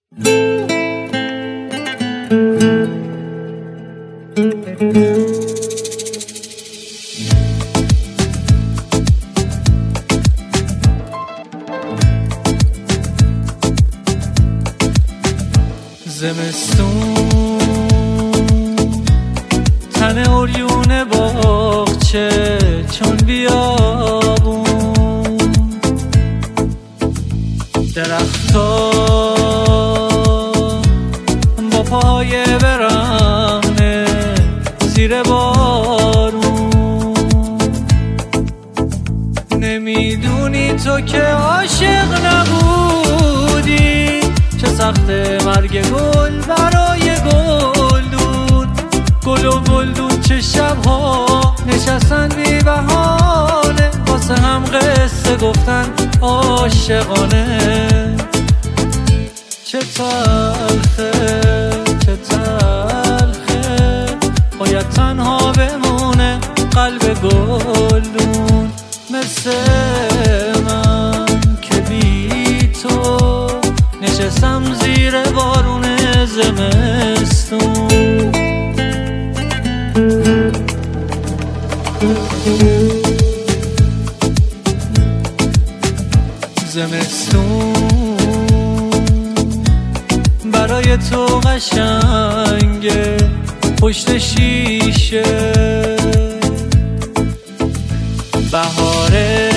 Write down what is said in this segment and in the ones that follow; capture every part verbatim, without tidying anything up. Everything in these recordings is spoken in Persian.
زمستون تن عریون باغچه چون بیابون، درختا با پای برهنه زیر بارون. نمیدونی تو که عاشق نبودی، چه سخت مرگ گل برای گلدون. گل و گلدون چه شبها نشستن بی بهانه، واسه هم قصه گفتن عاشقانه. چه تلخه چه تلخه باید تنها بمونه قلب گلدون، مثل من که بی تو نشستم زیر بارون زمستون. زمستون برای تو قشنگه پشت شیشه، بهاره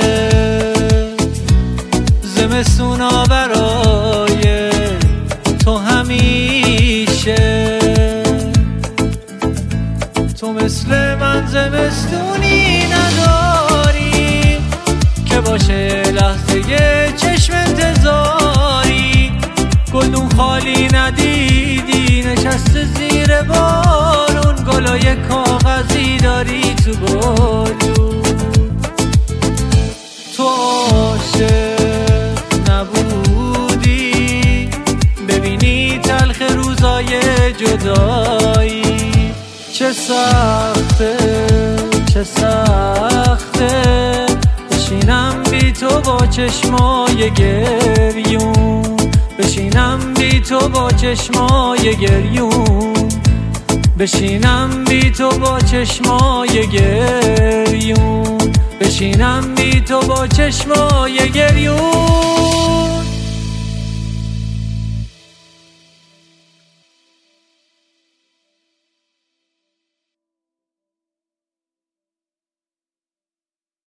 زمستونا برای تو همیشه. تو مثل من زمستونی نداری که باشه لحظه چشم انتظاری. گلدون خالی ندیدی نشسته زیر بارون، گلای کاغذی داری تو گلدون. تو عاشق نبودی ببینی تلخ روزای جدایی. چه سخته چه سخته بشینم بی تو با چشمای گریون، بشینم بی تو با چشمای گریون، بشینم بی تو با چشمای گریون، بشینم بی تو با چشمای گریون.